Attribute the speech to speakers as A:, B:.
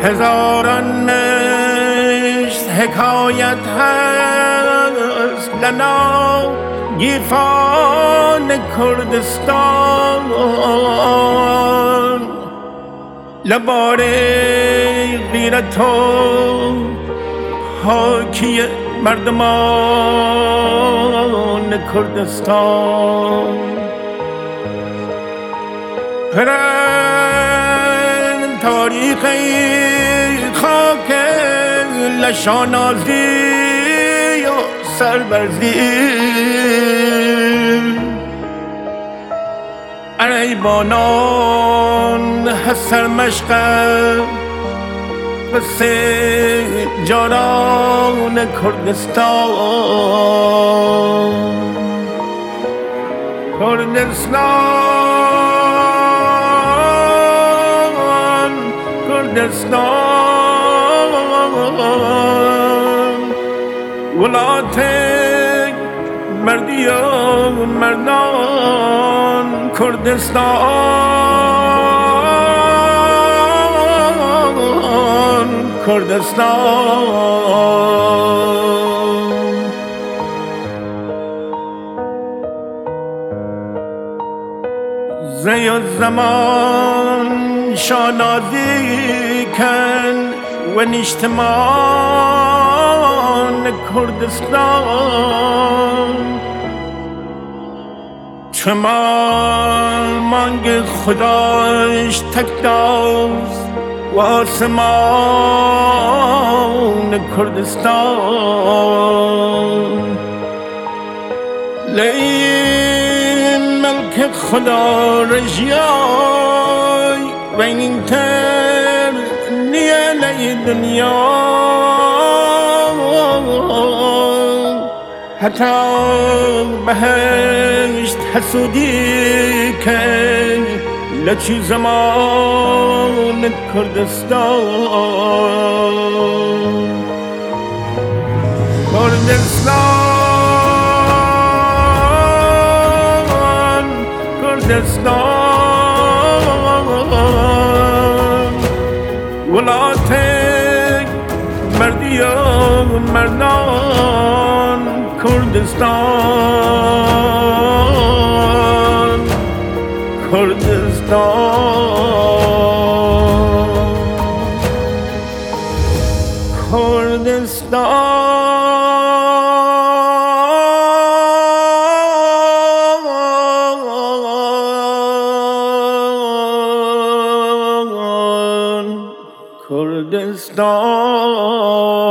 A: هزاران مشت حکایت هست لنا گیفان کردستان لبار غیرت و حاکی مردمان کردستان پرند تاریخی خاک لشانازی و سربرزی عریبانان حسر مشقه قصه جاران کردستان کردستان ولات مردی و مردان کردستان زی و زمان شانازی کن و نیشتمان کردستان چمان مانگ خداش تکداست و آسمان کردستان لئین ملک خدا رجیای و این تر نیه لئی دنیا حتی بهشت حسودی کن لچی زمان کردستان کردستان ولات مردی و مردان کردستان کردستان